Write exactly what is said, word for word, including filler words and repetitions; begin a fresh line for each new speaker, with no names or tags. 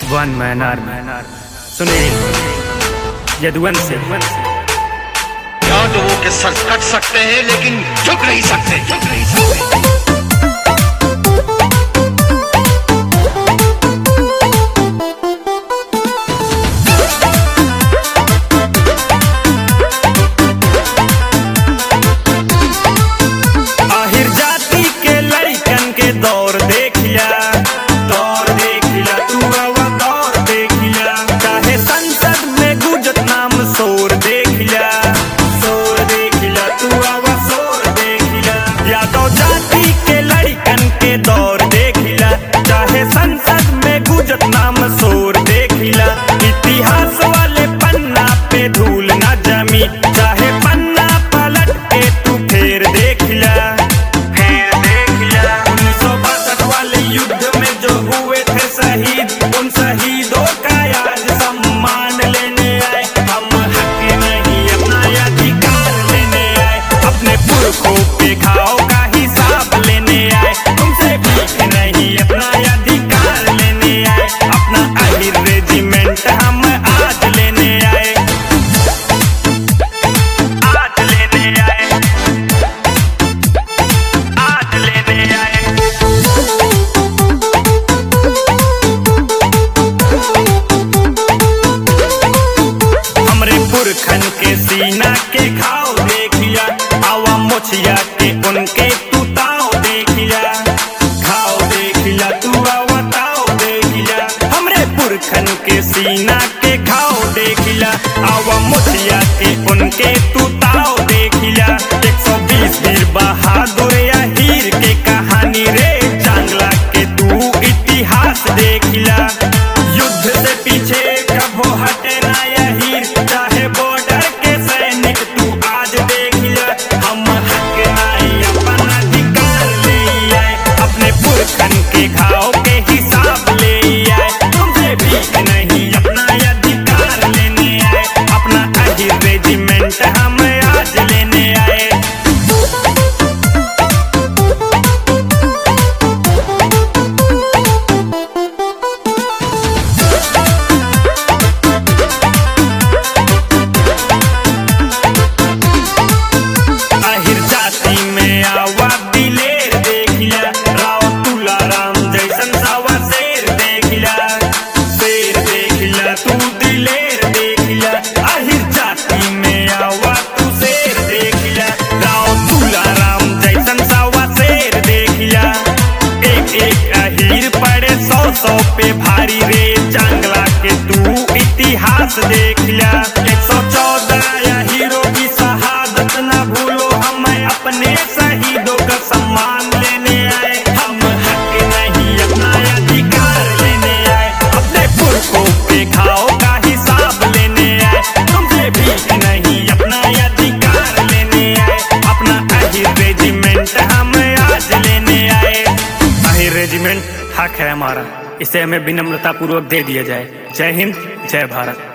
वन man army Sunil Yaduvanshi.
यादवों के सर कट सकते हैं लेकिन झुक नहीं सकते, झुक नहीं सकते।
दौर देख लिया, दौर देख लिया, तू आवा दौर देख लिया, चाहे संसद में गुजत नाम शोर देख लिया, शोर देख लिया, तू आवा शोर देख लिया। यादव जाति के लड़कन के दौर देख लिया, चाहे संसद में गुजत नाम शोर देख लिया। इतिहास वाले पन्ना पे धूल न जमी, चाहे पन्ना पलट के तू फेर देख लिया। युद्ध में जो हुए थे शहीद, उन शहीदों का आज सम्मान लेने आए। हम हक नहीं अपना अधिकार लेने आए, अपने पुरखों के घाव का हिसाब लेने आए। तुमसे भीख नहीं अपना अधिकार लेने आए, अपना अहिर रेजिमेंट हम आज लेने आए, आज लेने आए, आज लेने आए। पुरखन के सीना के घाव देख लिया, आवा मोछिया के उनके तू ताव देख लिया, घाव देख लिया, तू आवा ताव देख लिया। हमरे पुरखन के सीना के घाव देख लिया, आवा मोछिया के उनके तू ताव देख लिया। एक सौ बीस वीर बहादुर या हीर के कहानी रे चांगला के तू इतिहास देख लिया। युद्ध से पीछे कबो हटे ना या हीर, चाहे बॉर्डर के सैनिक तू आज देख लिया। हम हक नहीं अपना अधिकार ले आए, अपने पुरखन के घाव के हिसाब ले आए। तुमसे भीख नहीं अपना अधिकार लेने आए, अपना अहिर रेजिमेंट हम आज लेने आए। सौ पे भारी रे चांगला के तू इतिहास देख लिया। एक सौ चौदह या हीरो की शहादत ना भूलो, हम अपने शहीदों का सम्मान लेने आए। हम हक नहीं अपना अधिकार लेने आए, अपने पुरखों के घाव का हिसाब लेने आए। तुमसे भीख नहीं अपना अधिकार लेने आए, अपना अहिर रेजिमेंट हम आज लेने आए। अहिर रेजिमेंट हक है हमारा, इसे हमें विनम्रता पूर्वक दे दिया जाए। जय हिंद, जय भारत।